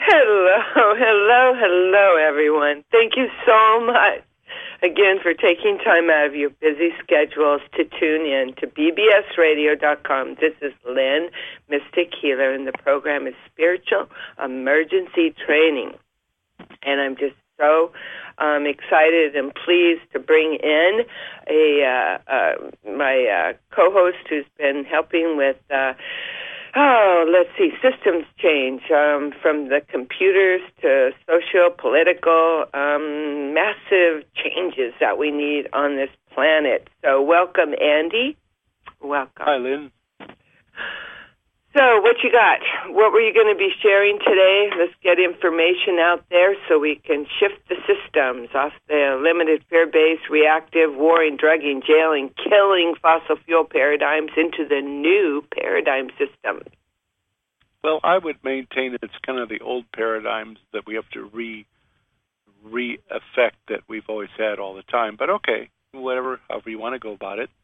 Hello, everyone. Thank you so much again for taking time out of your busy schedules to tune in to bbsradio.com. This is Lynn, Mystic Healer, and the program is Spiritual Emergency Training. And I'm just so excited and pleased to bring in my co-host who's been helping with systems change from the computers to socio-political, massive changes that we need on this planet. So welcome, Andy. Welcome. Hi, Lynn. So what you got? What were you going to be sharing today? Let's get information out there so we can shift the systems off the limited fear-based, reactive, warring, drugging, jailing, killing fossil fuel paradigms into the new paradigm systems. Well, I would maintain it's kind of the old paradigms that we have to re-affect that we've always had all the time. But okay, however you want to go about it.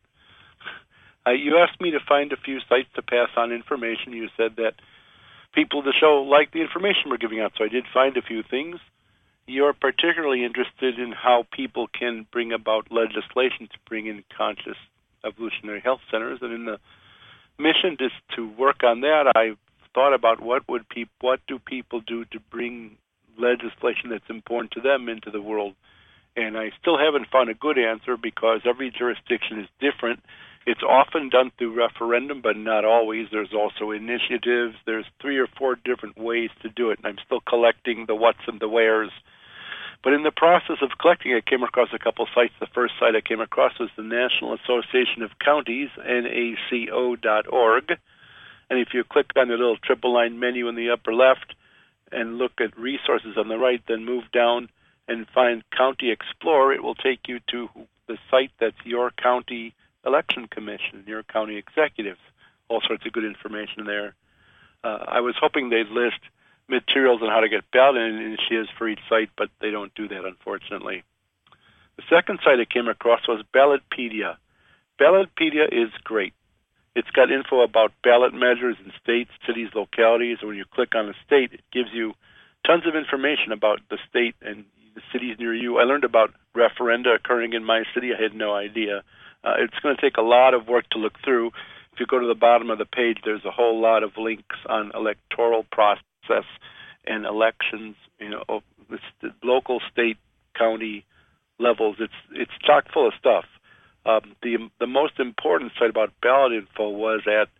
You asked me to find a few sites to pass on information. You said that people of the show like the information we're giving out, so I did find a few things. You're particularly interested in how people can bring about legislation to bring in conscious evolutionary health centers, and in the mission to work on that, I thought about what do people do to bring legislation that's important to them into the world, and I still haven't found a good answer because every jurisdiction is different. It's often done through referendum, but not always. There's also initiatives. There's 3 or 4 different ways to do it, and I'm still collecting the whats and the wheres. But in the process of collecting, I came across a couple sites. The first site I came across was the National Association of Counties, NACO.org. And if you click on the little triple line menu in the upper left and look at resources on the right, then move down and find County Explorer, it will take you to the site that's your county election commission, your county executives. All sorts of good information there. I was hoping they'd list materials on how to get ballot initiatives for each site, but they don't do that, unfortunately. The second site I came across was Ballotpedia. Ballotpedia is great. It's got info about ballot measures in states, cities, localities. When you click on a state, it gives you tons of information about the state and the cities near you. I learned about referenda occurring in my city. I had no idea. It's going to take a lot of work to look through. If you go to the bottom of the page, there's a whole lot of links on electoral process and elections, the local, state, county levels. It's chock full of stuff. The most important site about ballot info was at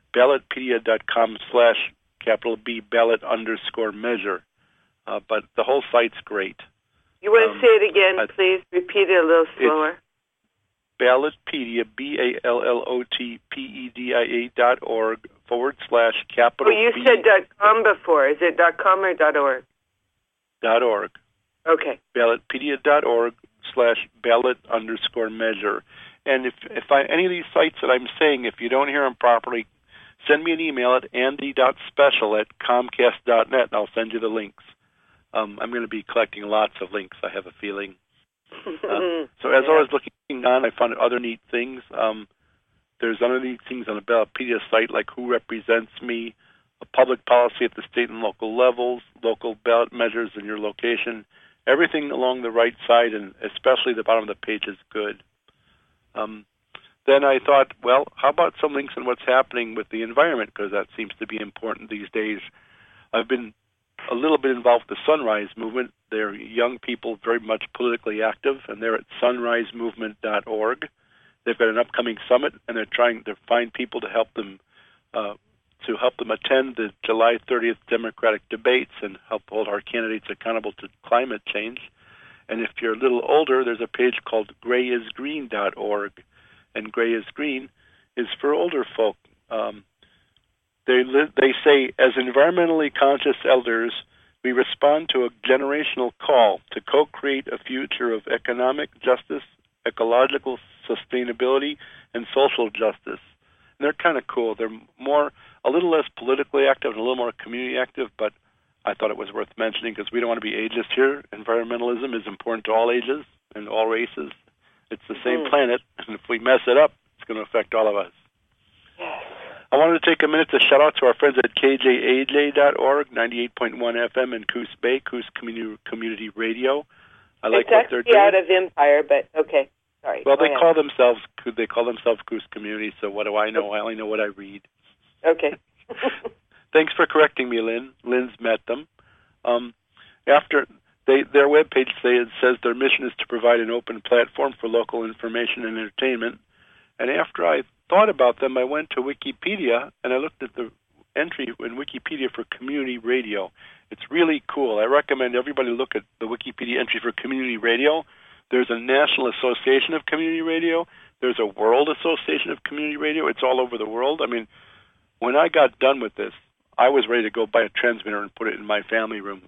ballotpedia.com/B ballot_measure. But the whole site's great. You want to say it again, please? Repeat it a little slower. Ballotpedia, BALLOTPEDIA.org /B. Oh, you said .com before. Is it .com or .org? .org. Okay. Ballotpedia.org /ballot_measure. And if any of these sites that I'm saying, if you don't hear them properly, send me an email at andy.special@comcast.net, and I'll send you the links. I'm going to be collecting lots of links, I have a feeling. So as I was looking on, I found other neat things. There's other neat things on the Ballotpedia site, like who represents me, a public policy at the state and local levels, local ballot measures in your location. Everything along the right side, and especially the bottom of the page, is good. Then I thought, well, how about some links on what's happening with the environment, because that seems to be important these days. I've been a little bit involved with the Sunrise Movement. They're young people, very much politically active, and they're at sunrisemovement.org. They've got an upcoming summit, and they're trying to find people to help them attend the July 30th Democratic debates and help hold our candidates accountable to climate change. And if you're a little older, there's a page called grayisgreen.org, and Gray is Green is for older folk. They say, as environmentally conscious elders, we respond to a generational call to co-create a future of economic justice, ecological sustainability, and social justice. And they're kind of cool. They're a little less politically active and a little more community active, but I thought it was worth mentioning because we don't want to be ageist here. Environmentalism is important to all ages and all races. It's the same planet, and if we mess it up, it's going to affect all of us. I wanted to take a minute to shout out to our friends at KJAJ.org, 98.1 FM in Coos Bay, Coos Community Radio. I like what they're doing. It's actually out of Empire, but okay. Sorry. Well, they call themselves Coos Community, so what do I know? I only know what I read. Okay. Thanks for correcting me, Lynn. Lynn's met them. After their webpage says their mission is to provide an open platform for local information and entertainment. And after I thought about them, I went to Wikipedia and I looked at the entry in Wikipedia for community radio. It's really cool. I recommend everybody look at the Wikipedia entry for community radio. There's a National Association of Community Radio. There's a World Association of Community Radio. It's all over the world. I mean, when I got done with this, I was ready to go buy a transmitter and put it in my family room.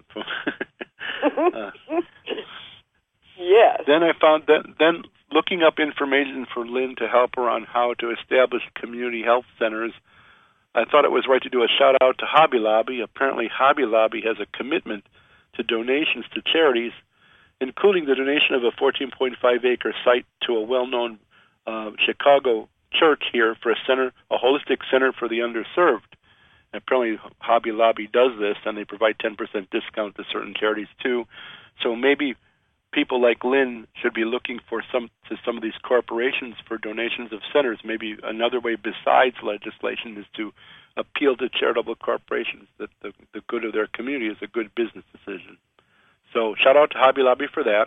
Yes. Then I found that, then looking up information for Lynn to help her on how to establish community health centers, I thought it was right to do a shout-out to Hobby Lobby. Apparently, Hobby Lobby has a commitment to donations to charities, including the donation of a 14.5-acre site to a well-known Chicago church here for a holistic center for the underserved. And apparently, Hobby Lobby does this, and they provide 10% discount to certain charities, too. So maybe people like Lynn should be looking for some of these corporations for donations of centers. Maybe another way besides legislation is to appeal to charitable corporations that the good of their community is a good business decision. So shout out to Hobby Lobby for that.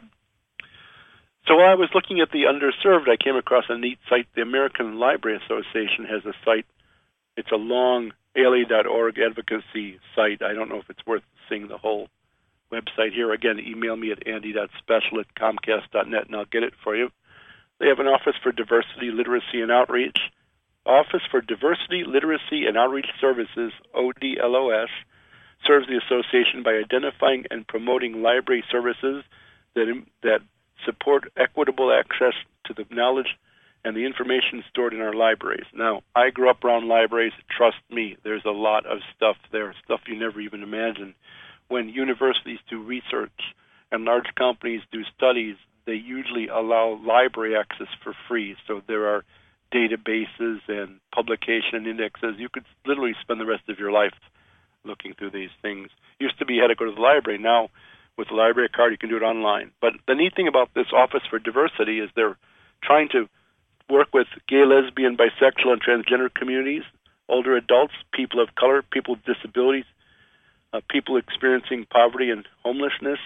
So while I was looking at the underserved, I came across a neat site. The American Library Association has a site. It's a long ALA.org advocacy site. I don't know if it's worth seeing the whole website here. Again, email me at andy.special@comcast.net and I'll get it for you. They have an Office for Diversity, Literacy, and Outreach. Office for Diversity, Literacy, and Outreach Services, ODLOS, serves the association by identifying and promoting library services that support equitable access to the knowledge and the information stored in our libraries. Now, I grew up around libraries. Trust me, there's a lot of stuff there, stuff you never even imagined. When universities do research and large companies do studies, they usually allow library access for free. So there are databases and publication indexes. You could literally spend the rest of your life looking through these things. Used to be you had to go to the library. Now, with the library card, you can do it online. But the neat thing about this Office for Diversity is they're trying to work with gay, lesbian, bisexual, and transgender communities, older adults, people of color, people with disabilities, people experiencing poverty and homelessness,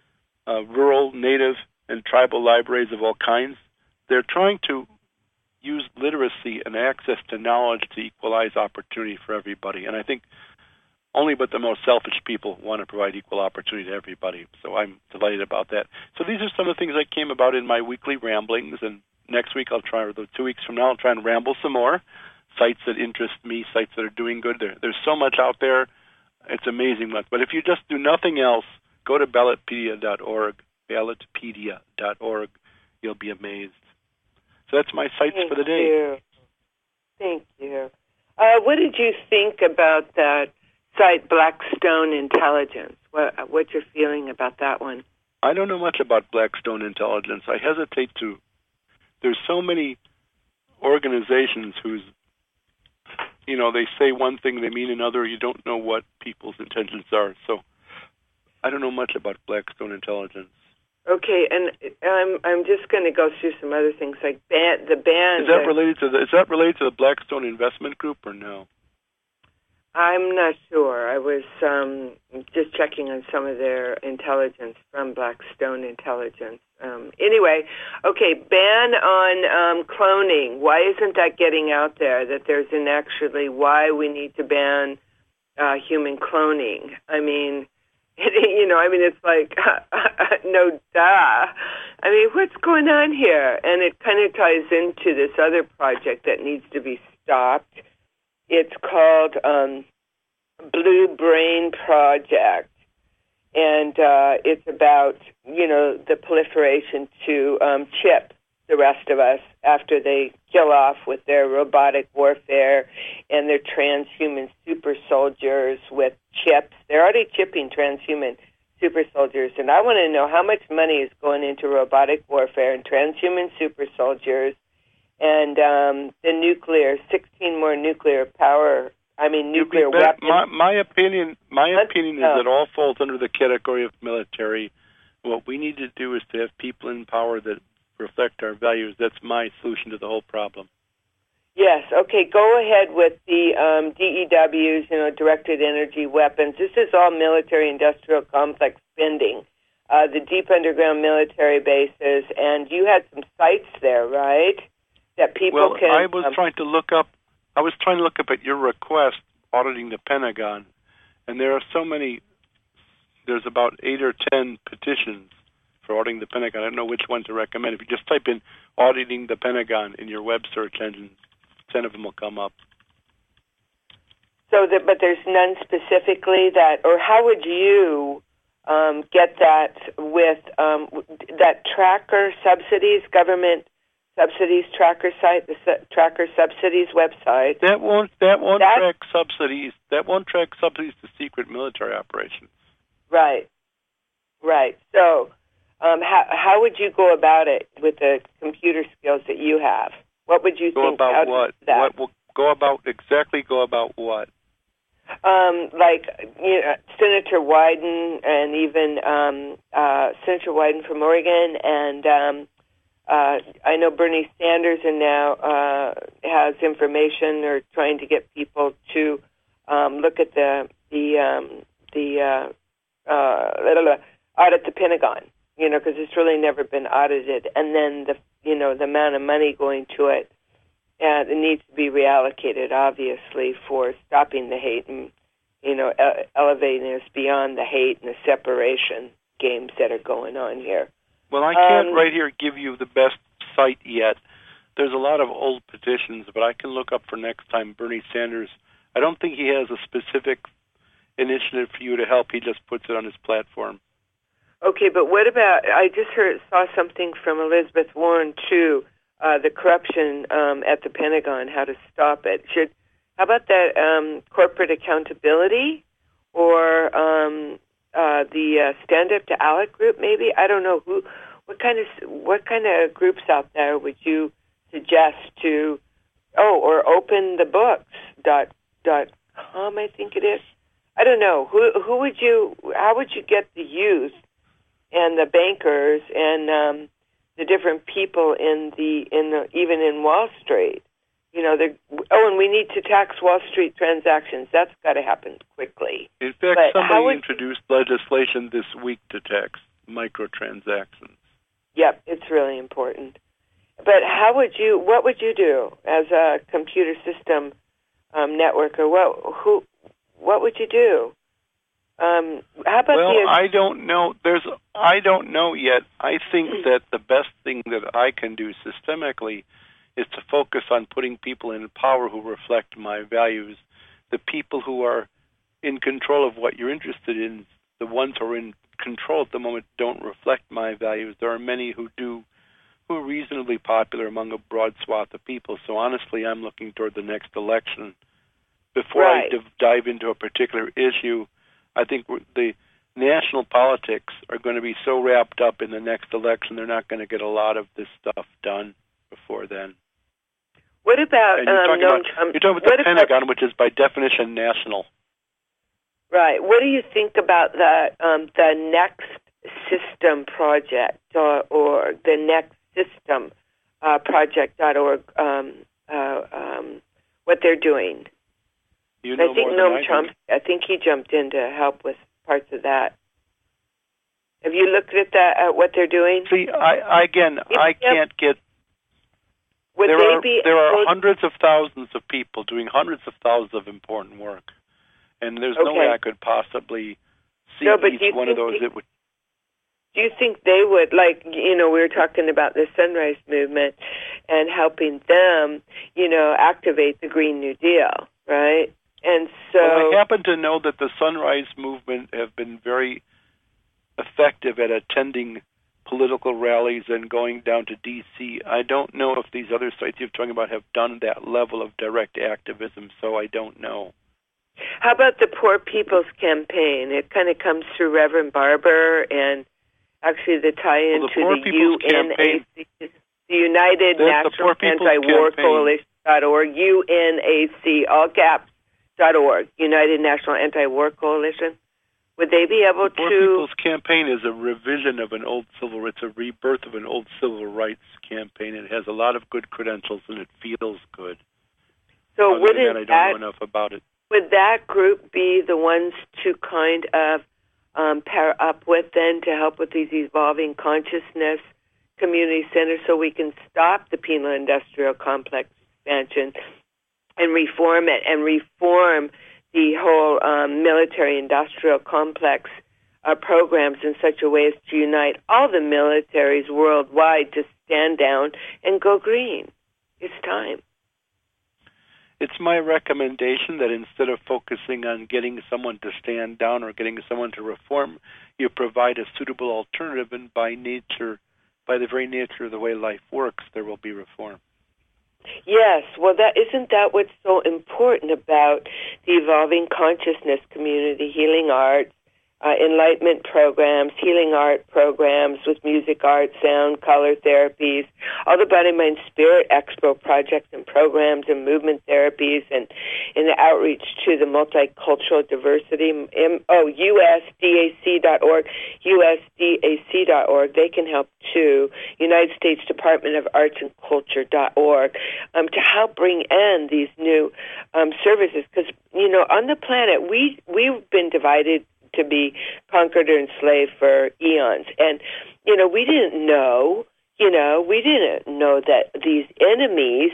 rural, native, and tribal libraries of all kinds. They're trying to use literacy and access to knowledge to equalize opportunity for everybody. And I think only but the most selfish people want to provide equal opportunity to everybody. So I'm delighted about that. So these are some of the things that came about in my weekly ramblings. And next week, 2 weeks from now, I'll try and ramble some more. Sites that interest me, sites that are doing good. There's so much out there. It's amazing. But if you just do nothing else, go to ballotpedia.org, ballotpedia.org. You'll be amazed. So that's my sites for the day. Thank you. What did you think about that site, Blackstone Intelligence? What's your feeling about that one? I don't know much about Blackstone Intelligence. I hesitate to. There's so many organizations whose, they say one thing, they mean another. You don't know what people's intentions are. So I don't know much about Blackstone Intelligence. Okay, and I'm just going to go through some other things like the ban. Is that related to the Blackstone Investment Group or no? I'm not sure. I was just checking on some of their intelligence from Blackstone Intelligence. Anyway, okay, ban on cloning. Why isn't that getting out there, that there's why we need to ban human cloning? I mean, it's like, no duh. I mean, what's going on here? And it kind of ties into this other project that needs to be stopped. It's called Blue Brain Project, and it's about, the proliferation to chip the rest of us after they kill off with their robotic warfare and their transhuman super soldiers with chips. They're already chipping transhuman super soldiers, and I want to know how much money is going into robotic warfare and transhuman super soldiers and the nuclear, 16 more nuclear power. I mean, nuclear weapons. My opinion is that all falls under the category of military. What we need to do is to have people in power that reflect our values. That's my solution to the whole problem. Yes. Okay. Go ahead with the DEWs. Directed energy weapons. This is all military-industrial complex spending. The deep underground military bases, and you had some sites there, right? That people can. I was trying to look up at your request auditing the Pentagon, and there are so many. There's about 8 or 10 petitions for auditing the Pentagon. I don't know which one to recommend. If you just type in auditing the Pentagon in your web search engine, 10 of them will come up. So, but there's none specifically that, or how would you get that with that tracker subsidies, government subsidies tracker site, the tracker subsidies website? That won't track subsidies. That won't track subsidies to secret military operations. Right. So, how would you go about it with the computer skills that you have? What would you think? Go about what? Go about what? Like Senator Wyden, and even Senator Wyden from Oregon, and I know Bernie Sanders, and now has information or trying to get people to look at the audit the Pentagon, because it's really never been audited, and then the amount of money going to it, and it needs to be reallocated, obviously, for stopping the hate and elevating us beyond the hate and the separation games that are going on here. Well, I can't right here give you the best site yet. There's a lot of old petitions, but I can look up for next time Bernie Sanders. I don't think he has a specific initiative for you to help. He just puts it on his platform. Okay, but what about, I just saw something from Elizabeth Warren, too, the corruption at the Pentagon, how to stop it. How about that corporate accountability, or the Stand Up to ALEC group, maybe? I don't know. What kind of groups out there would you suggest to, or openthebooks.com, I think it is. I don't know. How would you get the youth and the bankers and the different people even in Wall Street? And we need to tax Wall Street transactions. That's got to happen quickly. In fact, somebody introduced legislation this week to tax microtransactions. Yep, it's really important. But what would you do as a computer system networker? What would you do? How about I don't know. I don't know yet. I think that the best thing that I can do systemically is to focus on putting people in power who reflect my values. The people who are in control of what you're interested in, the ones who are in control at the moment, don't reflect my values. There are many who are reasonably popular among a broad swath of people. So honestly, I'm looking toward the next election. Before I dive into a particular issue, I think the national politics are going to be so wrapped up in the next election, they're not going to get a lot of this stuff done before then. What about you're talking about the Pentagon, which is by definition national. Right. What do you think about the Next System Project or the Next System Project.org? What they're doing? I think Noam Chomsky. I think he jumped in to help with parts of that. Have you looked at that? At what they're doing? See, I can't get. There are hundreds of thousands of people doing hundreds of thousands of important work, and there's no way I could possibly see each one of those. Do you think they would, we were talking about the Sunrise Movement and helping them, activate the Green New Deal, right? And so I happen to know that the Sunrise Movement have been very effective at attending political rallies and going down to D.C. I don't know if these other sites you're talking about have done that level of direct activism, so I don't know. How about the Poor People's Campaign? It kind of comes through Reverend Barber, and actually the tie-in to the UNAC. The United National Anti-War Coalition.org, UNAC, all caps, .org, United National Anti-War Coalition. Would they be able to... Poor People's Campaign is a revision of an old civil... It's a rebirth of an old civil rights campaign. It has a lot of good credentials, and it feels good. So I don't know enough about it. Would that group be the ones to kind of pair up with then to help with these evolving consciousness community centers so we can stop the penal industrial complex expansion and reform it and reform the whole military-industrial complex programs in such a way as to unite all the militaries worldwide to stand down and go green? It's time. It's my recommendation that instead of focusing on getting someone to stand down or getting someone to reform, you provide a suitable alternative, and by the very nature of the way life works, there will be reform. Yes, well, isn't that what's so important about the evolving consciousness community, healing arts, enlightenment programs, healing art programs with music, art, sound, color therapies, all the Body, Mind, Spirit Expo projects and programs and movement therapies and in the outreach to the multicultural diversity, USDAC.org, USDAC.org. They can help too. United States Department of Arts and Culture.org to help bring in these new services. Because, on the planet, we've been divided to be conquered or enslaved for eons. And, we didn't know, that these enemies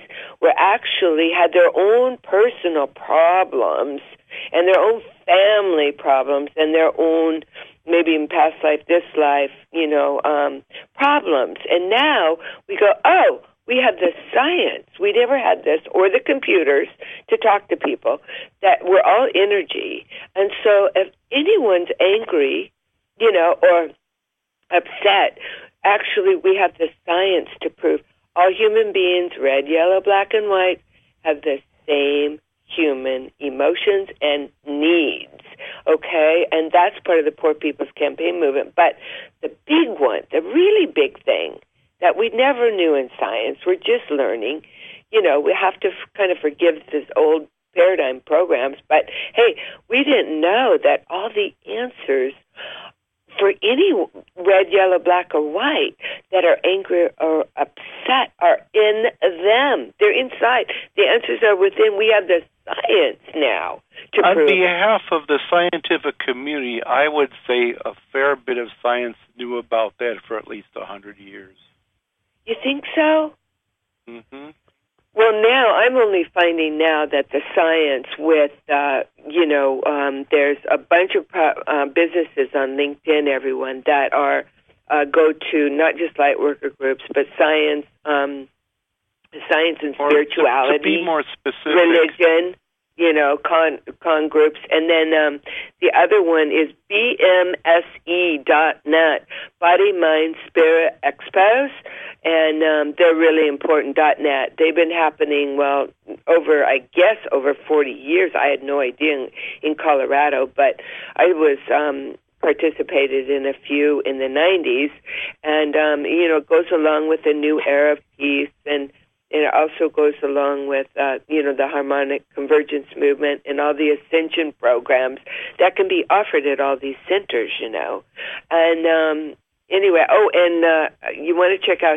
had their own personal problems and their own family problems and their own, maybe in past life, this life, problems. And now we go, we have the science. We never had this, or the computers to talk to people, that we're all energy. And so if anyone's angry, or upset, actually we have the science to prove all human beings, red, yellow, black, and white, have the same human emotions and needs, okay? And that's part of the Poor People's Campaign movement. But the big one, the really big thing, that we never knew in science, we're just learning. We have to kind of forgive this old paradigm programs. But, hey, we didn't know that all the answers for any red, yellow, black, or white that are angry or upset are in them. They're inside. The answers are within. We have the science now to prove. On behalf of the scientific community, I would say a fair bit of science knew about that for at least 100 years. You think so? Mm-hmm. Well, now I'm only finding now that the science with, there's a bunch of businesses on LinkedIn, everyone, that are go to not just light worker groups, but science and spirituality, to be more specific, religion, con groups. And then the other one is BMSE.net, Body, Mind, Spirit Expos, and they're really important, .net. They've been happening, over 40 years. I had no idea in Colorado, but I was participated in a few in the 90s, and, it goes along with the new era of peace, and it also goes along with, the harmonic convergence movement and all the ascension programs that can be offered at all these centers, And anyway, you want to check out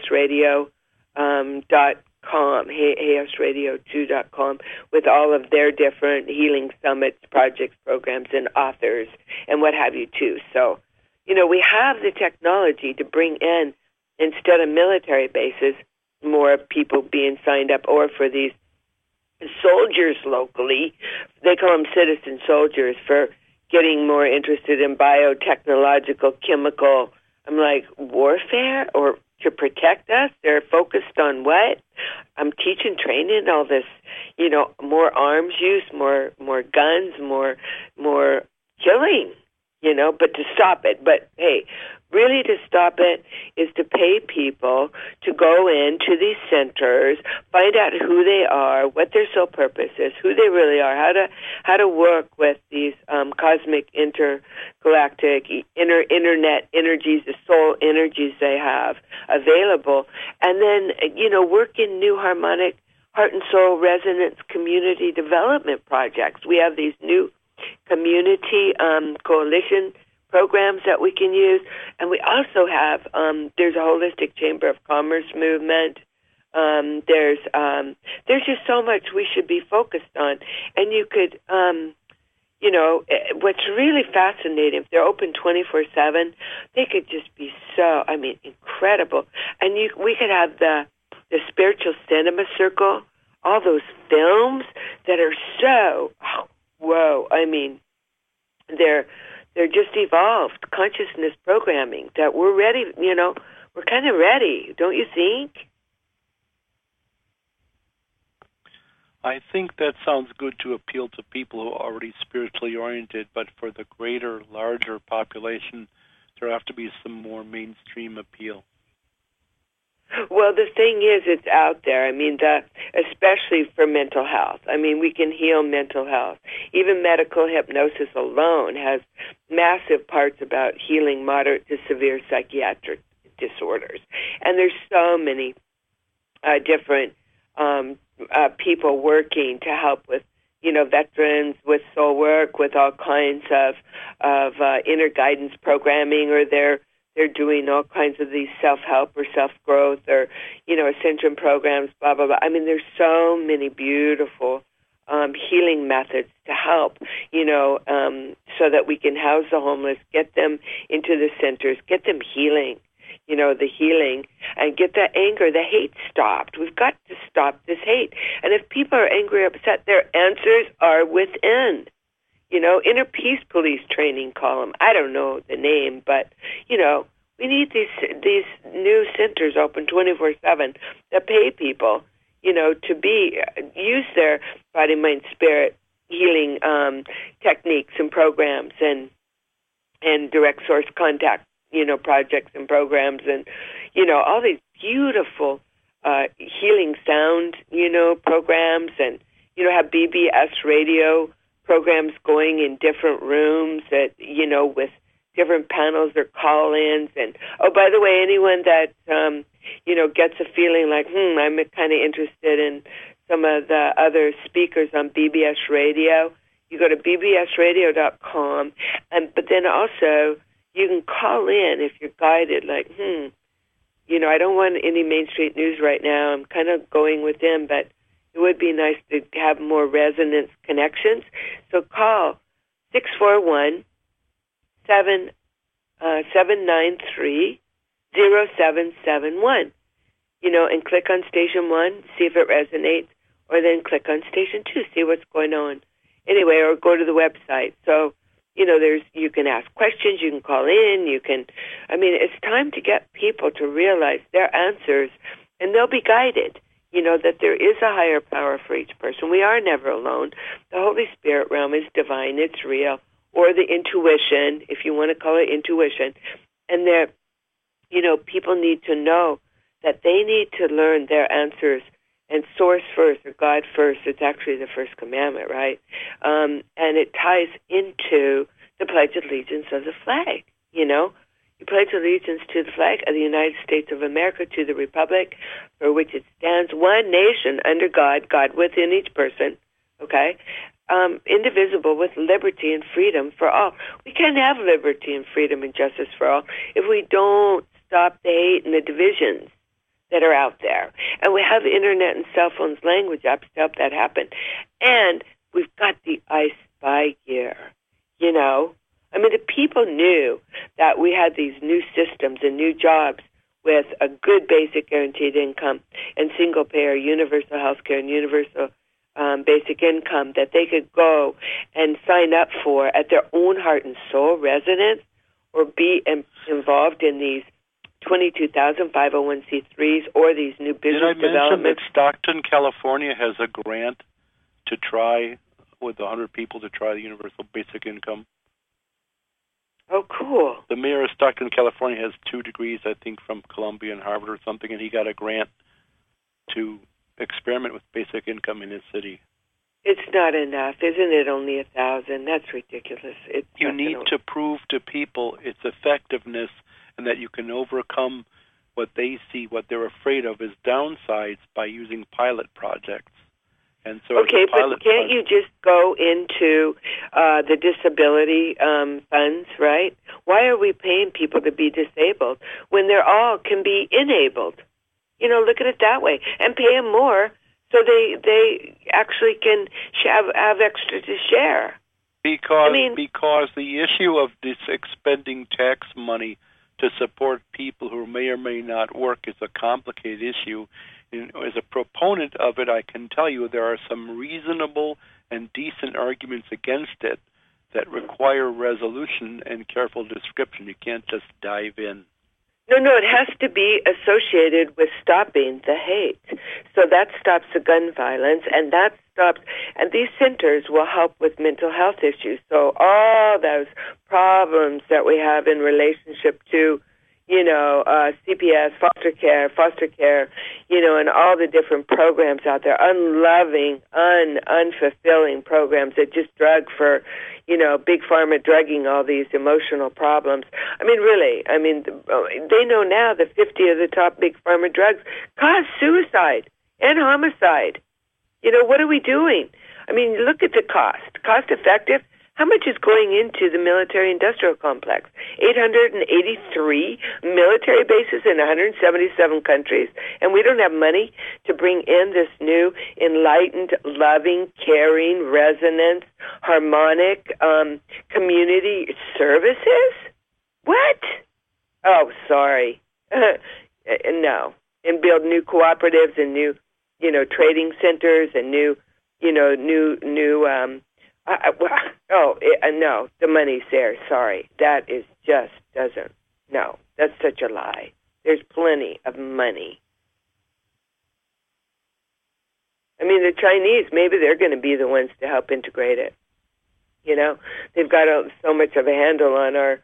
HayHouseRadio.com, HayHouseRadio2.com, with all of their different healing summits, projects, programs, and authors, and what have you, too. So, we have the technology to bring in, instead of military bases, more people being signed up, or for these soldiers locally, they call them citizen soldiers, for getting more interested in biotechnological, chemical, I'm like, warfare, or to protect us? They're focused on what? I'm teaching, training, all this, more arms use, more guns, more killing, but to stop it. But, hey, really to stop it is to pay people to go into these centers, find out who they are, what their sole purpose is, who they really are, how to work with these cosmic intergalactic internet energies, the soul energies they have available, and then work in new harmonic heart and soul resonance community development projects. We have these new community coalition programs that we can use, and we also have there's a holistic chamber of commerce movement. There's just so much we should be focused on, and you could what's really fascinating, if they're open 24/7, they could just be so incredible, and we could have the spiritual cinema circle, all those films that are so whoa, they're just evolved consciousness programming that we're ready, we're kind of ready, don't you think? I think that sounds good to appeal to people who are already spiritually oriented, but for the greater, larger population, there have to be some more mainstream appeal. Well, the thing is, it's out there. Especially for mental health. We can heal mental health. Even medical hypnosis alone has massive parts about healing moderate to severe psychiatric disorders. And there's so many different people working to help with, veterans, with soul work, with all kinds of inner guidance programming, or they're doing all kinds of these self-help or self-growth or, ascension programs, blah, blah, blah. There's so many beautiful healing methods to help, so that we can house the homeless, get them into the centers, get them healing, the healing, and get the anger, the hate stopped. We've got to stop this hate. And if people are angry or upset, their answers are within. Inner peace police training column. I don't know the name, but, we need these new centers open 24/7 that pay people, to use their body, mind, spirit healing techniques and programs and direct source contact, projects and programs and, all these beautiful healing sound, programs and, have BBS radio programs going in different rooms that, with different panels or call-ins. And, oh, by the way, anyone that, gets a feeling like, I'm kind of interested in some of the other speakers on BBS Radio, you go to bbsradio.com. But then also you can call in if you're guided, like, I don't want any Main Street News right now. I'm kind of going with them, but it would be nice to have more resonance connections. So call 641-793-0771, and click on Station 1, see if it resonates, or then click on Station 2, see what's going on. Anyway, or go to the website. So, you can ask questions, you can call in, it's time to get people to realize their answers, and they'll be guided. That there is a higher power for each person. We are never alone. The Holy Spirit realm is divine. It's real. Or the intuition, if you want to call it intuition. And there, people need to know that they need to learn their answers and source first or God first. It's actually the first commandment, right? And it ties into the Pledge of Allegiance of the flag, You pledge allegiance to the flag of the United States of America, to the republic for which it stands, one nation under God, God within each person, okay? Indivisible, with liberty and freedom for all. We can't have liberty and freedom and justice for all if we don't stop the hate and the divisions that are out there. And we have internet and cell phones, language apps to help that happen. And we've got the I Spy gear, the people knew that we had these new systems and new jobs with a good basic guaranteed income and single-payer universal health care and universal basic income that they could go and sign up for at their own heart and soul residence or be involved in these 22,000 501c3s or these new business development. Did I mention that Stockton, California has a grant to try with 100 people to try the universal basic income? Oh, cool. The mayor of Stockton, California has 2 degrees, I think, from Columbia and Harvard or something, and he got a grant to experiment with basic income in his city. It's not enough, isn't it? Only 1,000. That's ridiculous. You need to prove to people its effectiveness and that you can overcome what they see, what they're afraid of, as downsides by using pilot projects. And so, okay, but can't you just go into the disability funds, right? Why are we paying people to be disabled when they're all can be enabled? You know, look at it that way, and pay them more so they actually can have extra to share. Because the issue of this expending tax money to support people who may or may not work is a complicated issue. And as a proponent of it, I can tell you there are some reasonable and decent arguments against it that require resolution and careful description. You can't just dive in. No, it has to be associated with stopping the hate. So that stops the gun violence, and these centers will help with mental health issues. So all those problems that we have in relationship to, CPS, foster care, and all the different programs out there, unloving, unfulfilling programs that just drug for, big pharma drugging all these emotional problems. I mean, really, they know now that 50 of the top big pharma drugs cause suicide and homicide. What are we doing? I mean, look at the cost. Cost effective. How much is going into the military-industrial complex? 883 military bases in 177 countries, and we don't have money to bring in this new enlightened, loving, caring, resonance, harmonic community services? What? Oh, sorry. No. And build new cooperatives and new, trading centers and new no, the money's there. Sorry. That is just doesn't. No, that's such a lie. There's plenty of money. I mean, the Chinese, maybe they're going to be the ones to help integrate it. They've got so much of a handle on our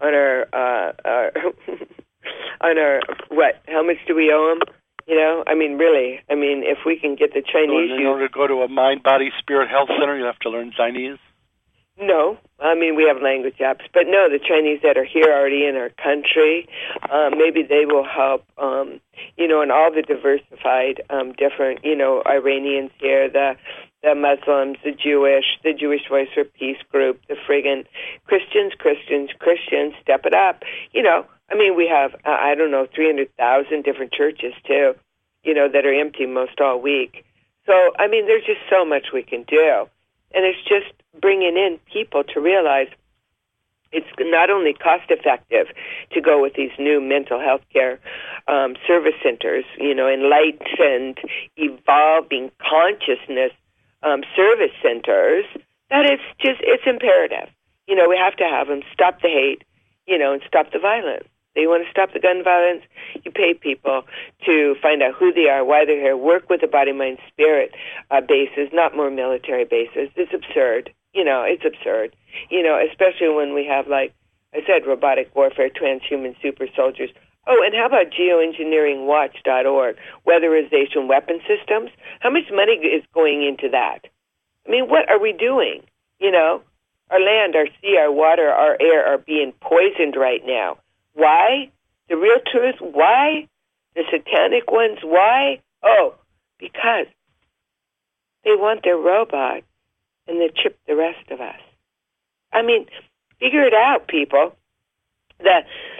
what? How much do we owe them? Really, if we can get the Chinese... So in order to go to a mind, body, spirit health center, you have to learn Chinese? No. We have language apps. But no, the Chinese that are here already in our country, maybe they will help, and all the diversified, different, Iranians here, the Muslims, the Jewish Voice for Peace group, the friggin' Christians, step it up. We have, 300,000 different churches, too, that are empty most all week. So, there's just so much we can do. And it's just bringing in people to realize it's not only cost-effective to go with these new mental health care service centers, enlightened, evolving consciousness service centers, that it's imperative. We have to have them stop the hate, and stop the violence. You want to stop the gun violence? You pay people to find out who they are, why they're here, work with the body, mind, spirit bases, not more military bases. It's absurd. It's absurd. Especially when we have, like I said, robotic warfare, transhuman super soldiers. Oh, and how about geoengineeringwatch.org, weatherization weapon systems? How much money is going into that? What are we doing? Our land, our sea, our water, our air are being poisoned right now. Why? The real truth, why? The satanic ones, why? Oh, because they want their robot and they chip the rest of us. Figure it out, people. The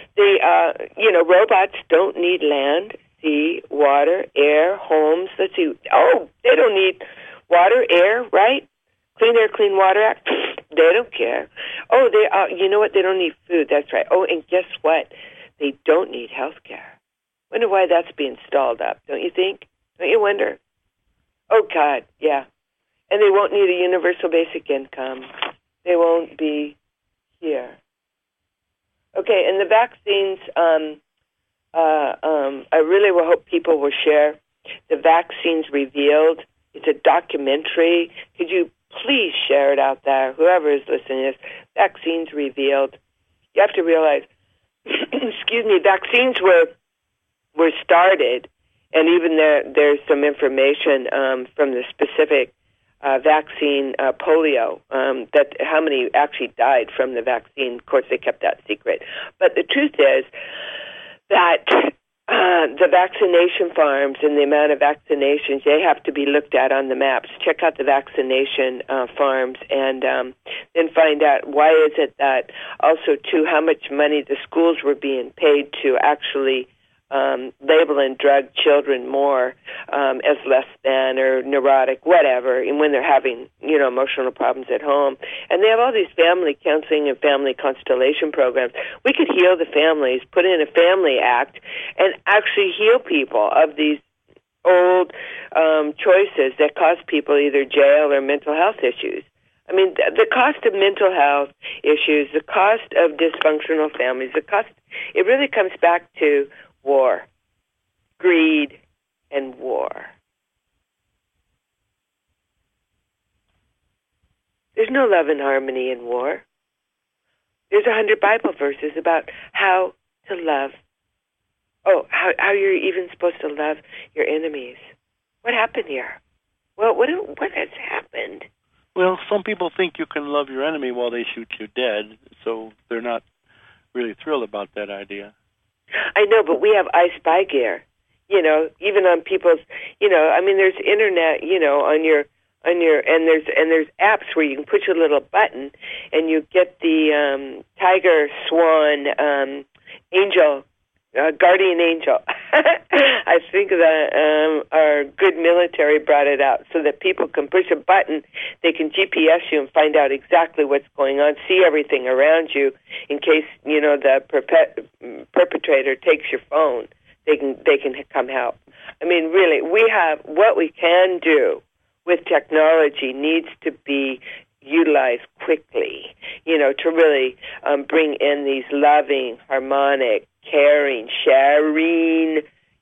robots don't need land, sea, water, air, homes. Let's see. Oh, they don't need water, air, right? Clean Air, Clean Water Act, they don't care. Oh, you know what? They don't need food. That's right. Oh, and guess what? They don't need health care. Wonder why that's being stalled up, don't you think? Don't you wonder? Oh, God, yeah. And they won't need a universal basic income. They won't be here. Okay, and the vaccines, I really will hope people will share the Vaccines Revealed. It's a documentary. Could you please share it out there, whoever is listening to this? Vaccines Revealed. You have to realize, excuse me, vaccines were started, and even there's some information from the specific vaccine, polio, that how many actually died from the vaccine. Of course, they kept that secret. But the truth is that the vaccination farms and the amount of vaccinations, they have to be looked at on the maps. Check out the vaccination farms and then find out why is it that also, too, how much money the schools were being paid to actually label and drug children more as less than or neurotic, whatever, and when they're having, emotional problems at home. And they have all these family counseling and family constellation programs. We could heal the families, put in a family act, and actually heal people of these old choices that cause people either jail or mental health issues. I mean, the cost of mental health issues, the cost of dysfunctional families, it really comes back to war, greed, and war. There's no love and harmony in war. There's 100 Bible verses about how to love. Oh, how you're even supposed to love your enemies. What happened here? Well, what has happened? Well, some people think you can love your enemy while they shoot you dead, so they're not really thrilled about that idea. I know, but we have iSpy gear, even on people's, there's internet, on your, and there's apps where you can push a little button and you get the tiger, swan, angel, guardian angel. I think that our good military brought it out so that people can push a button, they can GPS you and find out exactly what's going on, see everything around you in case, the perpetrator takes your phone. They can come help. I mean, really, we have what we can do with technology needs to be utilized quickly, to really bring in these loving, harmonic, caring, sharing,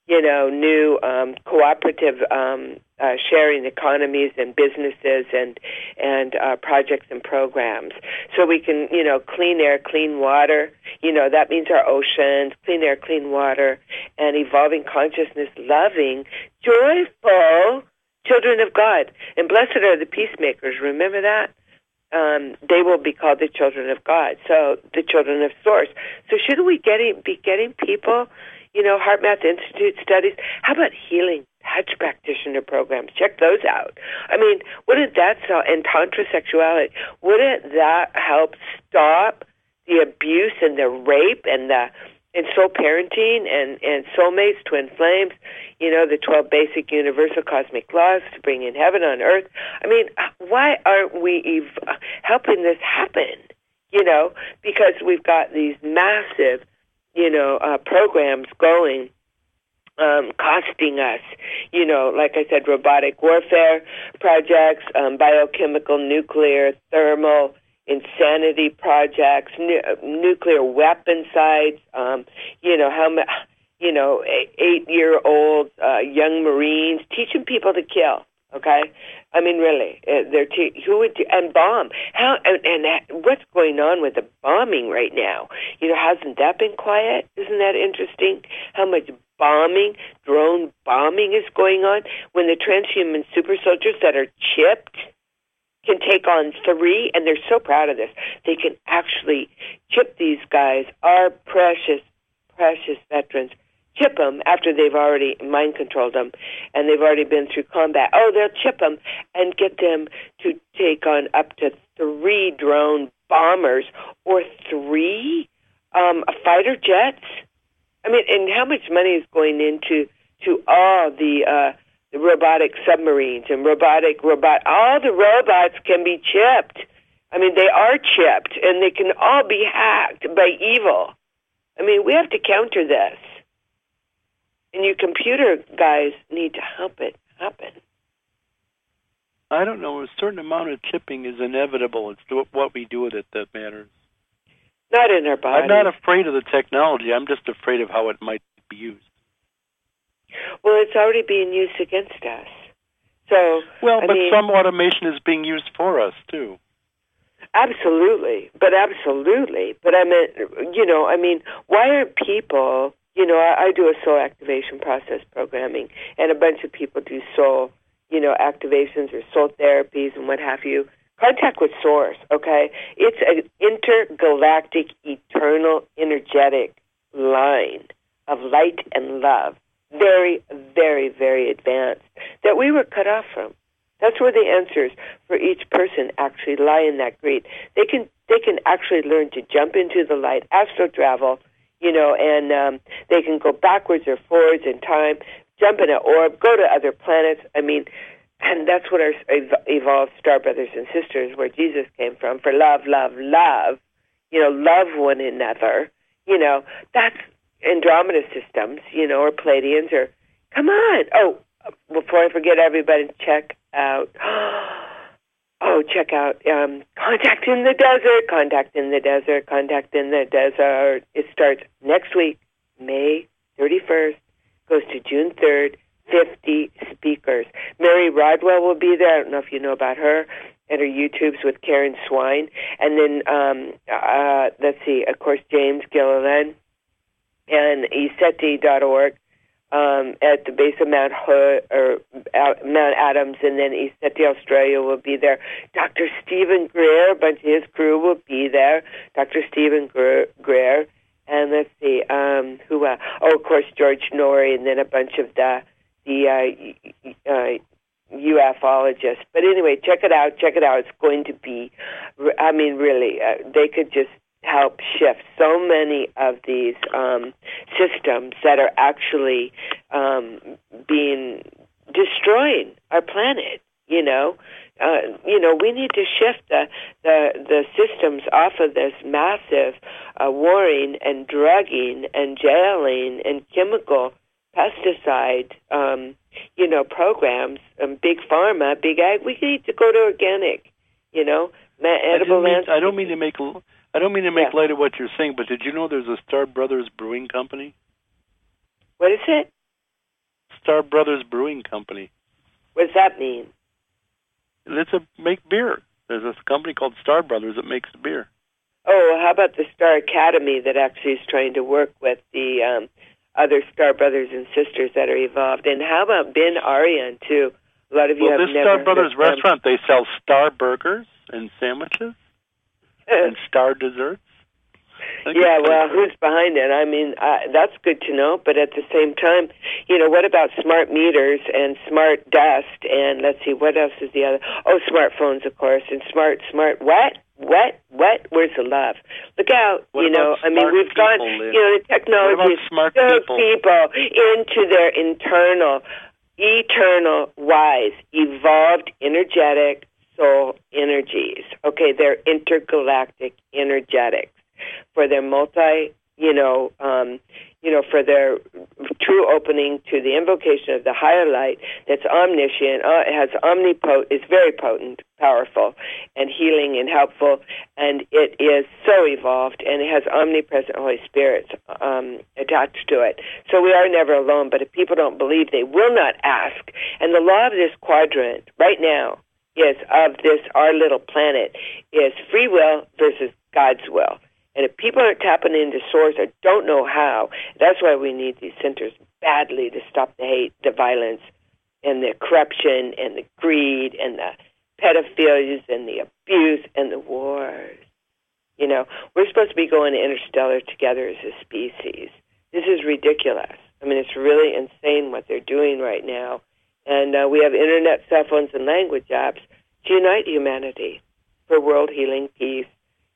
new cooperative sharing economies and businesses and projects and programs. So we can, clean air, clean water, that means our oceans, clean air, clean water, and evolving consciousness, loving, joyful children of God. And blessed are the peacemakers. Remember that? They will be called the children of God. So the children of Source. So shouldn't we be getting people, HeartMath Institute studies? How about healing touch practitioner programs? Check those out. I mean, wouldn't that and Tantra sexuality, wouldn't that help stop the abuse and the rape and soul parenting and soulmates, twin flames, the 12 basic universal cosmic laws to bring in heaven on earth? I mean, why aren't we helping this happen? Because we've got these massive, programs going, costing us, like I said, robotic warfare projects, biochemical, nuclear, thermal, insanity projects, nuclear weapon sites, 8-year-old young Marines teaching people to kill. Okay, I mean, really, who would and bomb? How and what's going on with the bombing right now? Hasn't that been quiet? Isn't that interesting? How much bombing, drone bombing, is going on when the transhuman super soldiers that are chipped can take on 3, and they're so proud of this. They can actually chip these guys, our precious, precious veterans. Chip them after they've already mind-controlled them and they've already been through combat. Oh, they'll chip them and get them to take on up to 3 drone bombers or 3 fighter jets. I mean, and how much money is going into all the robotic submarines and all the robots can be chipped. I mean, they are chipped and they can all be hacked by evil. I mean, we have to counter this. And you computer guys need to help it happen. I don't know. A certain amount of chipping is inevitable. It's what we do with it that matters. Not in our body. I'm not afraid of the technology. I'm just afraid of how it might be used. Well, it's already being used against us. So, but some automation is being used for us, too. Absolutely. But I mean, why aren't people, I do a soul activation process programming, and a bunch of people do soul, activations or soul therapies and what have you. Contact with Source, okay? It's an intergalactic, eternal, energetic line of light and love. Very, very, very advanced that we were cut off from. That's where the answers for each person actually lie in that greed. They can actually learn to jump into the light, astral travel, and they can go backwards or forwards in time, jump in an orb, go to other planets. I mean, and that's what our evolved star brothers and sisters, where Jesus came from, for love, love, love, love one another. That's Andromeda systems, or Pleiadians, or come on. Oh, before I forget, everybody check out. Check out Contact in the Desert. Contact in the Desert. Contact in the Desert. It starts next week, May 31st, goes to June 3rd. 50 speakers. Mary Rodwell will be there. I don't know if you know about her, and her YouTubes with Karen Swine. And then, let's see, of course, James Gilliland and ESETI.org at the base of Mount Hood, or Mount Adams, and then ESETI Australia will be there. Dr. Stephen Greer, a bunch of his crew will be there. Dr. Stephen Greer. And let's see, who else? Oh, of course, George Norrie, and then a bunch of the ufologists. But anyway, check it out. It's going to be, I mean, really, they could just help shift so many of these systems that are actually destroying our planet. We need to shift the systems off of this massive warring and drugging and jailing and chemical pesticide, programs, big pharma, big ag. We need to go to organic, edible landscaping. I don't mean to make light of what you're saying, but did you know there's a Star Brothers Brewing Company? What is it? Star Brothers Brewing Company. What does that mean? Make beer. There's a company called Star Brothers that makes beer. Oh, how about the Star Academy that actually is trying to work with the other Star Brothers and sisters that are evolved? And how about Ben Arian, too? A lot of you have never Star Brothers restaurant, they sell Star burgers and sandwiches and Star desserts. Yeah, well, who's behind it? I mean, that's good to know, but at the same time, what about smart meters and smart dust, and let's see, what else is the other? Oh, smartphones, of course, and smart, what? Where's the love? Look out, we've gone, the technology smart people into their internal, eternal, wise, evolved, energetic soul energies. Okay, they're intergalactic energetics. For their for their true opening to the invocation of the higher light that's omniscient, it has it's very potent, powerful, and healing and helpful, and it is so evolved, and it has omnipresent Holy Spirits attached to it. So we are never alone, but if people don't believe, they will not ask. And the law of this quadrant right now is of this, our little planet, is free will versus God's will. And if people aren't tapping into Source or don't know how, that's why we need these centers badly to stop the hate, the violence, and the corruption, and the greed, and the pedophilias, and the abuse, and the wars. We're supposed to be going interstellar together as a species. This is ridiculous. I mean, it's really insane what they're doing right now. And we have internet, cell phones, and language apps to unite humanity for world healing, peace,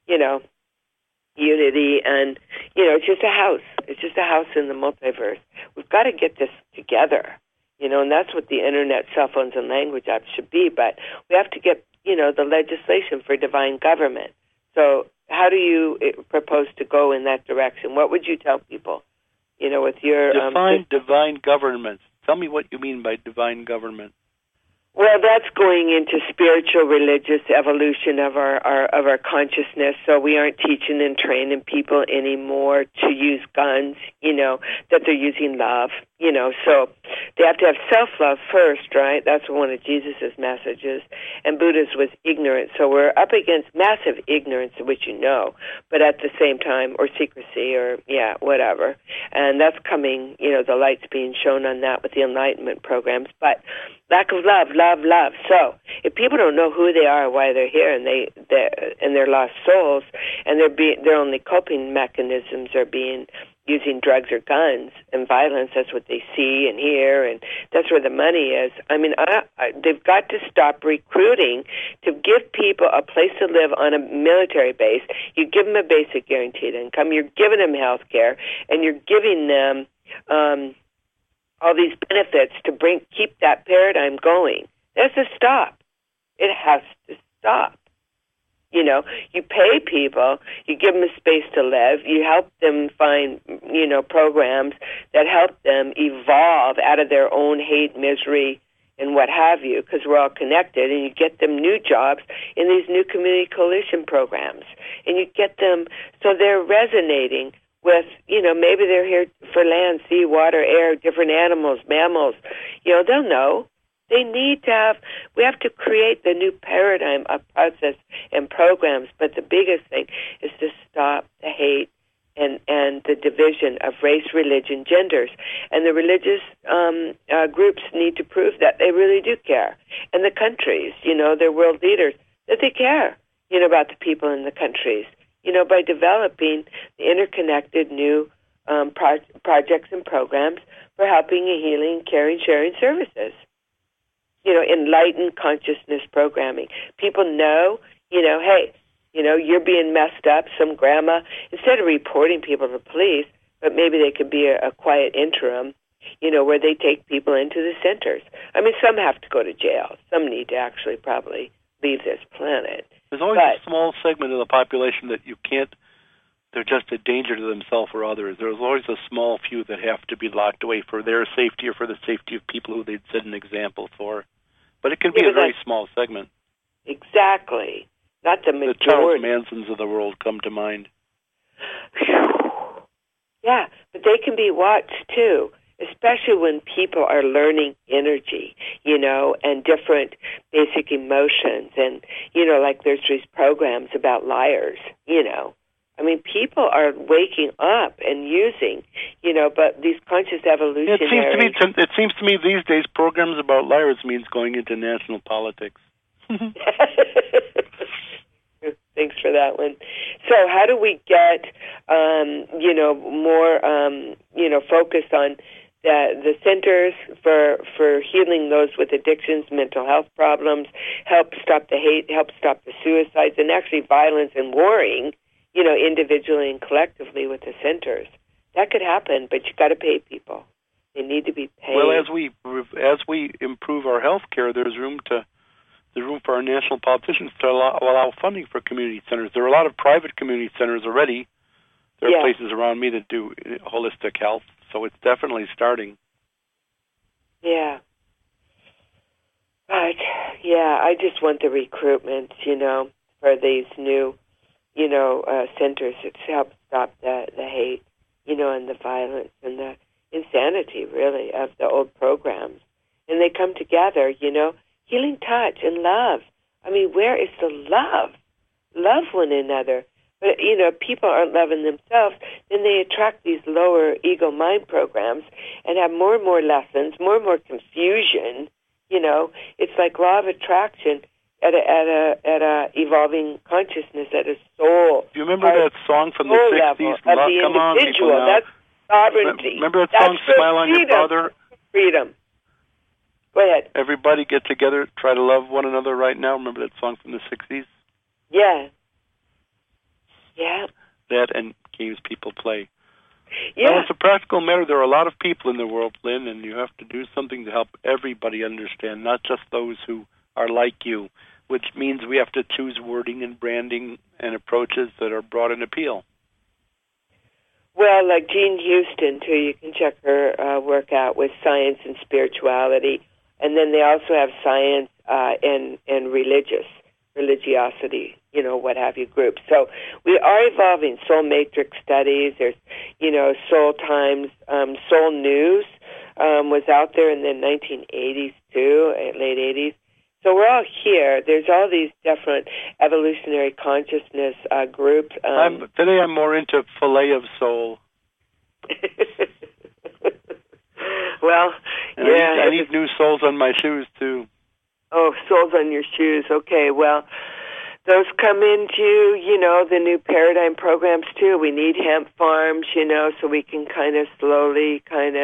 unity, and, it's just a house. It's just a house in the multiverse. We've got to get this together, and that's what the internet, cell phones, and language apps should be. But we have to get, the legislation for divine government. So how do you propose to go in that direction? What would you tell people, with your... Define divine government. Tell me what you mean by divine government. Well, that's going into spiritual, religious evolution of our consciousness. So we aren't teaching and training people anymore to use guns, that they're using love, So they have to have self-love first, right? That's one of Jesus's messages. And Buddha's was ignorance. So we're up against massive ignorance, which but at the same time, or secrecy, or whatever. And that's coming, the light's being shown on that with the Enlightenment programs. But lack of love. So if people don't know who they are, why they're here, and they're lost souls, and their only coping mechanisms are using drugs or guns and violence, that's what they see and hear, and that's where the money is. I mean, they've got to stop recruiting to give people a place to live on a military base. You give them a basic guaranteed income. You're giving them health care, and you're giving them all these benefits to keep that paradigm going. That's a stop. It has to stop. You pay people, you give them a space to live, you help them find, programs that help them evolve out of their own hate, misery, and what have you, because we're all connected, and you get them new jobs in these new community coalition programs, and you get them so they're resonating with, maybe they're here for land, sea, water, air, different animals, mammals. They'll know. They need to we have to create the new paradigm of process and programs, but the biggest thing is to stop the hate and the division of race, religion, genders. And the religious groups need to prove that they really do care. And the countries, their world leaders, that they care, about the people in the countries. By developing the interconnected new projects and programs for helping and healing, caring, sharing services. Enlightened consciousness programming. People know, hey, you're being messed up. Some grandma, instead of reporting people to police, but maybe they could be a quiet interim, where they take people into the centers. I mean, some have to go to jail. Some need to actually probably leave this planet. There's always a small segment of the population that you can't, they're just a danger to themselves or others. There's always a small few that have to be locked away for their safety or for the safety of people who they'd set an example for. But it can be a very small segment. Exactly. Not the majority. The Charles Mansons of the world come to mind. Yeah, but they can be watched too, especially when people are learning energy, and different basic emotions. And, like there's these programs about liars, I mean, people are waking up and using, but these conscious evolutionary... It seems to me these days programs about liars means going into national politics. Thanks for that one. So how do we get, more, focused on the centers for healing those with addictions, mental health problems, help stop the hate, help stop the suicides, and actually violence and warring, individually and collectively with the centers. That could happen, but you got to pay people. They need to be paid. Well, as we improve our health care, there's room for our national politicians to allow funding for community centers. There are a lot of private community centers already. There are places around me that do holistic health, so it's definitely starting. Yeah. But, I just want the recruitment, for these new, centers to help stop the hate, and the violence and the insanity, really, of the old programs. And they come together, healing touch and love. I mean, where is the love? Love one another. But, people aren't loving themselves, then they attract these lower ego mind programs and have more and more lessons, more and more confusion. It's like law of attraction at a evolving consciousness, at a soul. Do you remember that song from the 60s? Of the individual. That's sovereignty. Remember that song, Smile on Your Brother? Freedom. Go ahead. Everybody get together, try to love one another right now. Remember that song from the 60s? Yeah. Yeah. That and games people play. Yeah. Well, it's a practical matter. There are a lot of people in the world, Lynn, and you have to do something to help everybody understand, not just those who are like you, which means we have to choose wording and branding and approaches that are broad and appeal. Well, like Jean Houston, too, you can check her work out with science and spirituality, And then they also have science and religiosity, what have you, groups. So we are evolving. Soul Matrix studies. There's, Soul Times, Soul News was out there in the 1980s too, late 80s. So we're all here. There's all these different evolutionary consciousness groups. Today I'm more into fillet of soul. Well, and yeah. I need new soles on my shoes too. Oh, soles on your shoes. Okay, well, those come into, the new paradigm programs too. We need hemp farms, so we can kind of slowly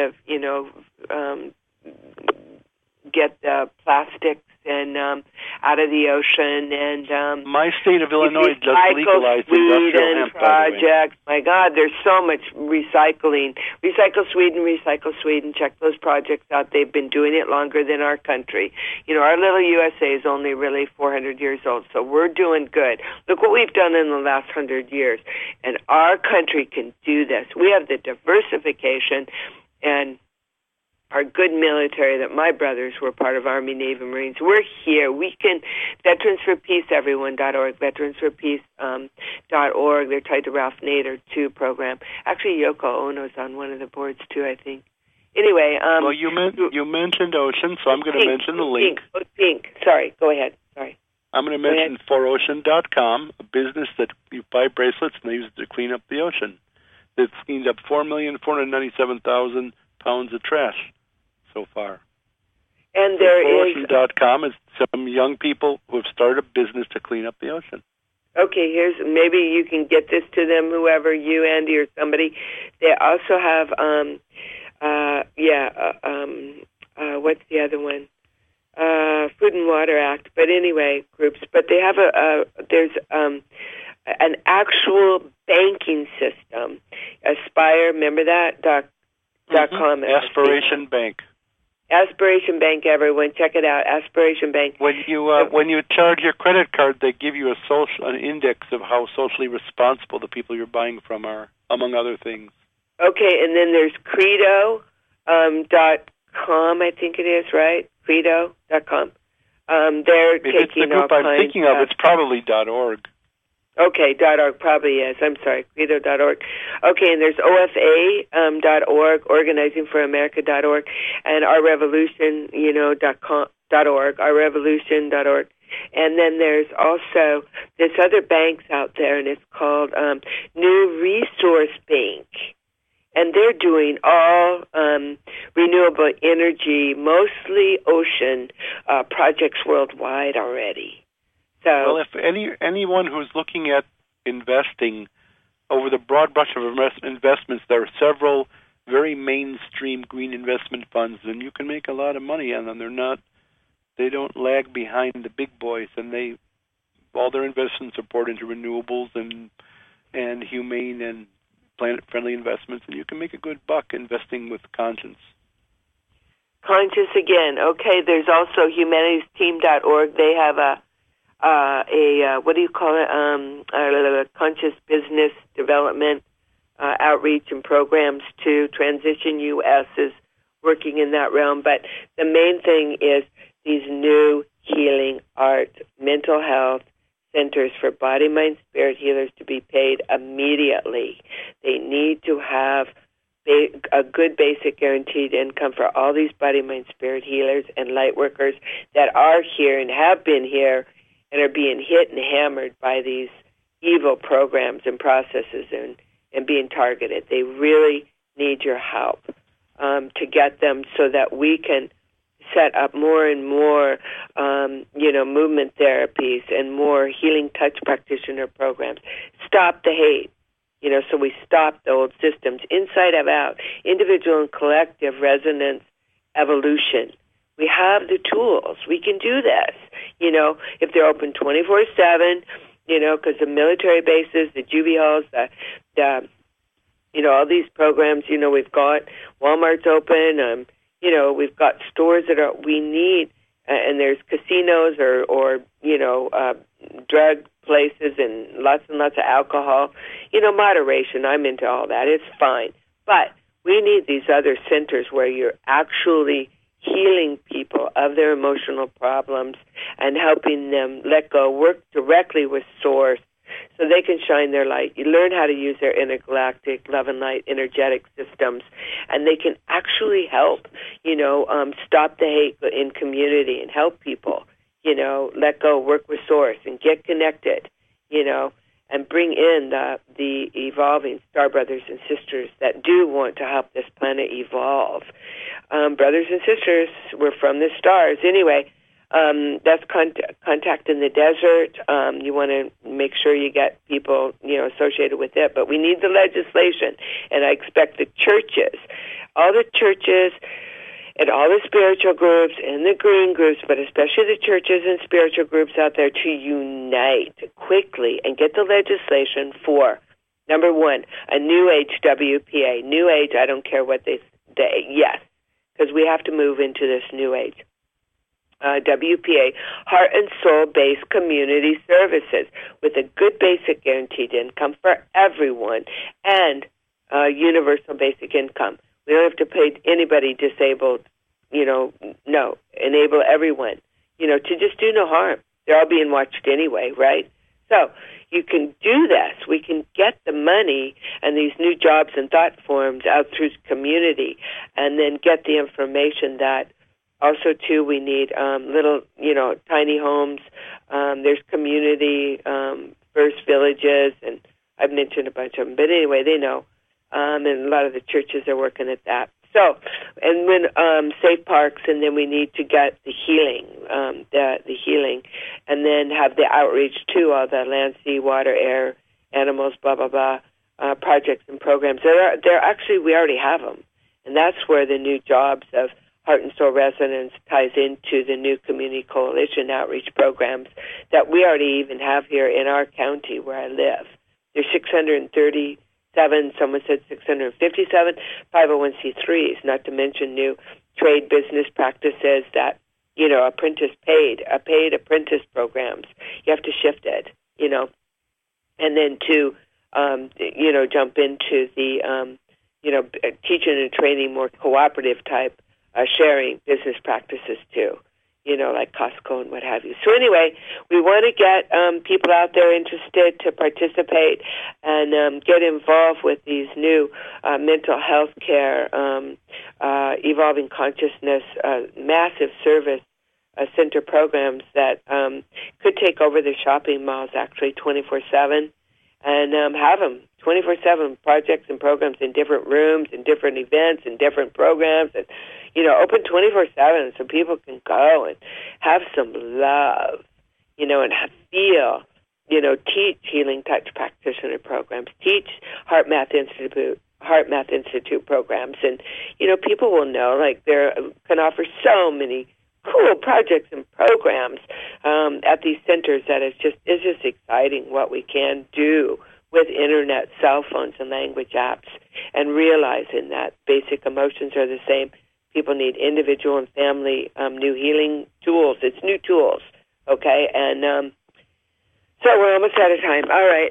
get the plastics and out of the ocean. And my state of Illinois just legalized industrial hemp projects. My God, there's so much recycling. Recycle Sweden. Check those projects out. They've been doing it longer than our country. Our little USA is only really 400 years old, so we're doing good. Look what we've done in the last 100 years, and our country can do this. We have the diversification and our good military that my brothers were part of, Army, Navy, Marines. We're here. We can, veteransforpeaceeveryone.org, veteransforpeace.org. They're tied to Ralph Nader, too, program. Actually, Yoko Ono's on one of the boards, too, I think. Anyway. Well, you mentioned ocean, so I'm going to mention the link. Pink. Sorry, go ahead. Sorry. I'm going to mention forocean.com, a business that you buy bracelets and they use it to clean up the ocean. It's cleaned up 4,497,000 pounds of trash so far. And there is forocean.com is some young people who have started a business to clean up the ocean. Okay, maybe you can get this to them, whoever, you, Andy, or somebody. They also have, what's the other one? Food and Water Act. But anyway, groups. But they have there's an actual banking system. Aspire, remember that? .com. Aspiration Bank. Aspiration Bank, everyone, check it out. Aspiration Bank. When you charge your credit card, they give you an index of how socially responsible the people you're buying from are, among other things. Okay, and then there's Credo.com, I think it is, right? Credo.com. They're if it's the group I'm thinking of, it's probably .org. Okay, .org probably is. I'm sorry, Credo.org. Okay, and there's OFA.org, OrganizingForAmerica.org, and OurRevolution, .org, OurRevolution.org. And then there's also this other banks out there, and it's called New Resource Bank. And they're doing all renewable energy, mostly ocean projects worldwide already. So, well, if anyone who's looking at investing over the broad brush of investments, there are several very mainstream green investment funds, and you can make a lot of money on them. They don't lag behind the big boys, and all their investments are poured into renewables and humane and planet-friendly investments, and you can make a good buck investing with conscience. Conscious again. Okay, there's also humanitiesteam.org. They have a what do you call it? Conscious business development outreach and programs to Transition US is working in that realm. But the main thing is these new healing art, mental health centers for body, mind, spirit healers to be paid immediately. They need to have a good basic guaranteed income for all these body, mind, spirit healers and light workers that are here and have been here and are being hit and hammered by these evil programs and processes and being targeted. They really need your help to get them so that we can set up more and more, movement therapies and more healing touch practitioner programs. Stop the hate, so we stop the old systems inside and out, individual and collective resonance evolution. We have the tools. We can do this, if they're open 24/7, because the military bases, the juvie halls, the all these programs, we've got Walmart's open, we've got stores we need, and there's casinos or drug places and lots of alcohol. Moderation, I'm into all that. It's fine. But we need these other centers where you're actually healing people of their emotional problems and helping them let go, work directly with Source so they can shine their light. You learn how to use their intergalactic love and light energetic systems, and they can actually help, stop the hate in community and help people, let go, work with Source and get connected, and bring in the evolving star brothers and sisters that do want to help this planet evolve. Brothers and sisters, we're from the stars. Anyway, that's Contact in the Desert. You want to make sure you get people, associated with it. But we need the legislation, and I expect the churches, all the churches, and all the spiritual groups and the green groups, but especially the churches and spiritual groups out there, to unite quickly and get the legislation for, number one, a New Age WPA. New Age, I don't care what they yes, because we have to move into this New Age. WPA, heart and soul-based community services with a good basic guaranteed income for everyone and universal basic income. We don't have to pay anybody disabled, no, enable everyone, to just do no harm. They're all being watched anyway, right? So you can do this. We can get the money and these new jobs and thought forms out through community and then get the information that also, too, we need little, tiny homes. There's community first villages, and I've mentioned a bunch of them. But anyway, they know. And a lot of the churches are working at that. So, and when safe parks, and then we need to get the healing, the healing, and then have the outreach to all the land, sea, water, air, animals, blah, blah, blah, projects and programs. They're actually, we already have them. And that's where the new jobs of Heart and Soul Resonance ties into the new Community Coalition outreach programs that we already even have here in our county where I live. There's 637, someone said 657 501c3s, not to mention new trade business practices that, paid apprentice programs. You have to shift it, and then to, jump into the, teaching and training more cooperative type sharing business practices too, like Costco and what have you. So anyway, we want to get people out there interested to participate and get involved with these new mental health care, evolving consciousness, massive service center programs that could take over the shopping malls actually 24/7 and have them 24/7 projects and programs in different rooms and different events and different programs and, open 24/7 so people can go and have some love, and feel, teach Healing Touch practitioner programs, teach Heart Math Institute programs. And, people will know, they can offer so many cool projects and programs at these centers that it's just exciting what we can do with internet, cell phones, and language apps, and realizing that basic emotions are the same. People need individual and family new healing tools. It's new tools, okay? And so we're almost out of time. All right.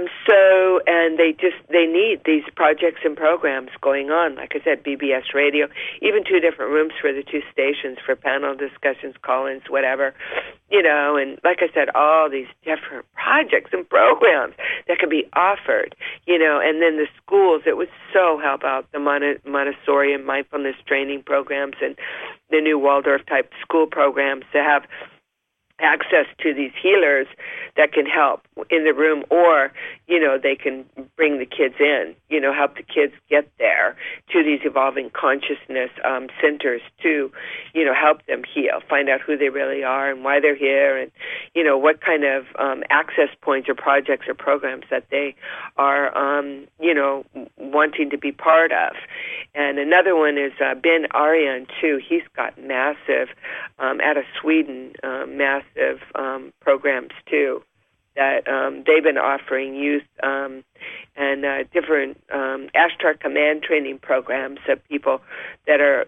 And they need these projects and programs going on. Like I said, BBS Radio, even 2 different rooms for the 2 stations for panel discussions, call-ins, whatever, and like I said, all these different projects and programs that can be offered, and then the schools, it would so help out the Montessori and mindfulness training programs and the new Waldorf-type school programs to have access to these healers that can help in the room, or, they can bring the kids in, help the kids get there to these evolving consciousness centers to, help them heal, find out who they really are and why they're here and, what kind of access points or projects or programs that they are, wanting to be part of. And another one is Ben Arian, too. He's got massive, out of Sweden, massive programs, too, that they've been offering youth and different Ashtar Command training programs of people that are,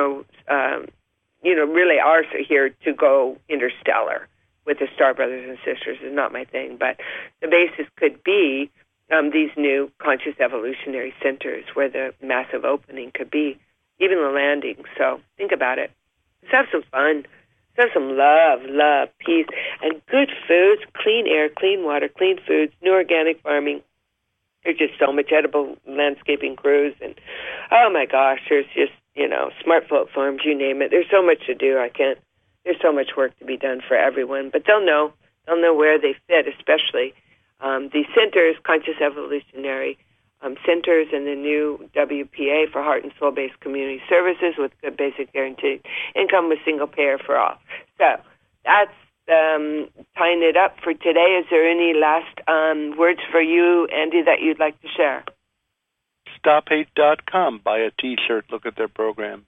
really are here to go interstellar with the Star Brothers and Sisters. Is not my thing, but the basis could be these new conscious evolutionary centers where the massive opening could be, even the landing. So think about it. Let's have some fun. Let's have some love, peace, and good foods, clean air, clean water, clean foods, new organic farming. There's just so much edible landscaping crews, and oh my gosh, there's just, smart folk farms, you name it. There's so much to do. There's so much work to be done for everyone, but they'll know where they fit, especially the centers, Conscious Evolutionary Centers, and the new WPA for Heart and Soul-Based Community Services with good basic guaranteed income with single payer for all. So that's tying it up for today. Is there any last words for you, Andy, that you'd like to share? StopHate.com. Buy a T-shirt. Look at their programs.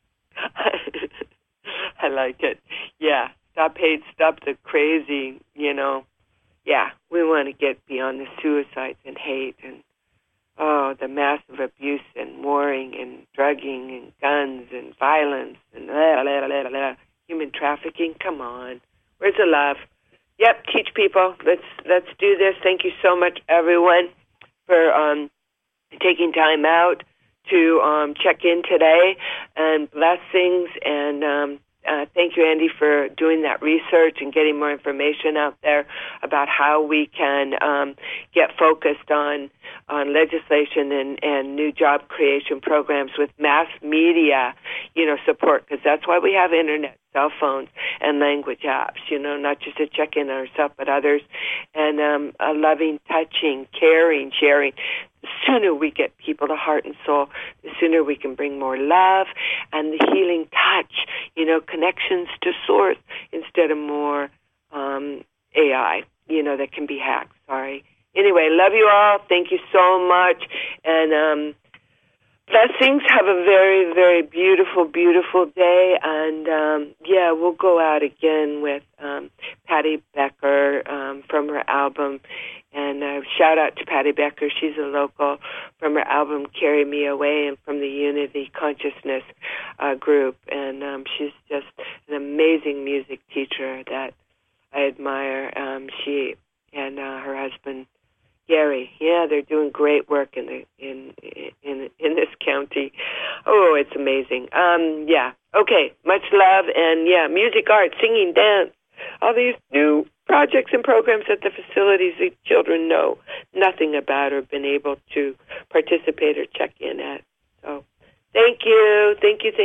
I like it. Yeah. Stop hate. Stop the crazy, Yeah, we want to get beyond the suicides and hate and, the massive abuse and warring and drugging and guns and violence and human trafficking. Come on. Where's the love? Yep, teach people. Let's do this. Thank you so much, everyone, for taking time out to check in today, and blessings. And thank you, Andy, for doing that research and getting more information out there about how we can get focused on legislation and new job creation programs with mass media, support, because that's why we have internet, cell phones, and language apps, not just to check in on ourselves, but others, and a loving, touching, caring, sharing. The sooner we get people to heart and soul, the sooner we can bring more love and the healing touch, connections to source instead of more AI, that can be hacked. Sorry. Anyway, love you all. Thank you so much. And blessings. Have a very, very beautiful, beautiful day. And, we'll go out again with Patty Becker from her album. And shout out to Patty Becker. She's a local from her album Carry Me Away and from the Unity Consciousness group. And she's just an amazing music teacher that I admire. She and her husband, Gary, they're doing great work in this county. Oh, it's amazing. Okay, much love, and music, art, singing, dance, all these new projects and programs at the facilities the children know nothing about or been able to participate or check in at. So, thank you.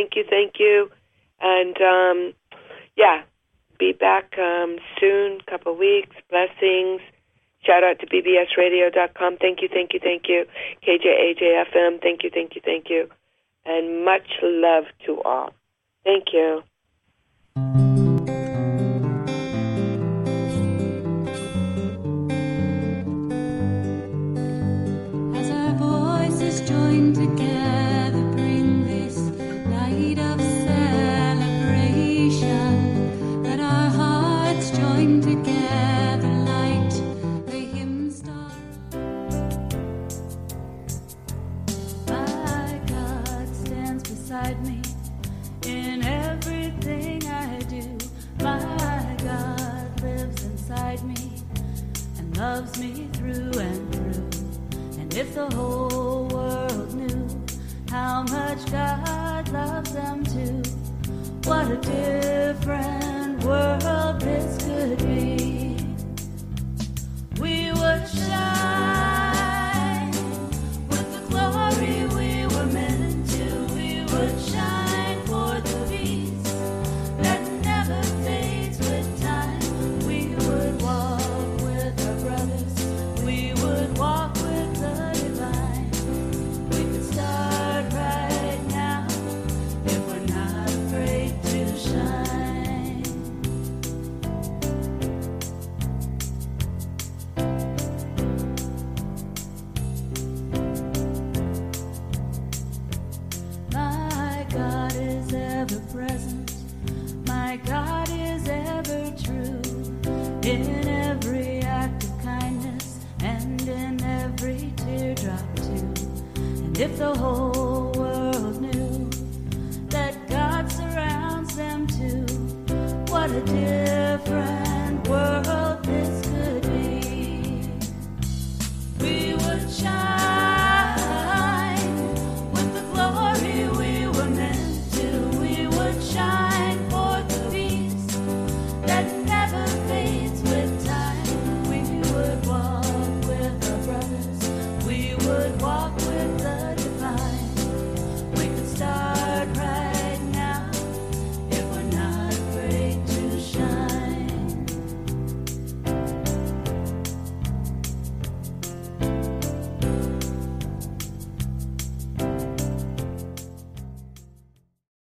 And be back soon, couple weeks. Blessings. Shout out to bbsradio.com. Thank you. KJAJ-FM, thank you. And much love to all. Thank you. As our voices join together, bring this night of celebration. Let our hearts join together, light the hymn star. My God stands beside me in everything I do. My God lives inside me and loves me through and through. And if the whole world knew how much God loves them too, what a different world this could be. We would shine with the glory we were meant to. We would shine for the peace that never fades with time. We would walk with our brothers. We would walk with the divine. We could start right now if we're not afraid to shine. My God is ever present. My God is ever true. In every act of kindness and in every teardrop too. And if the whole world knew that God surrounds them too, what a difference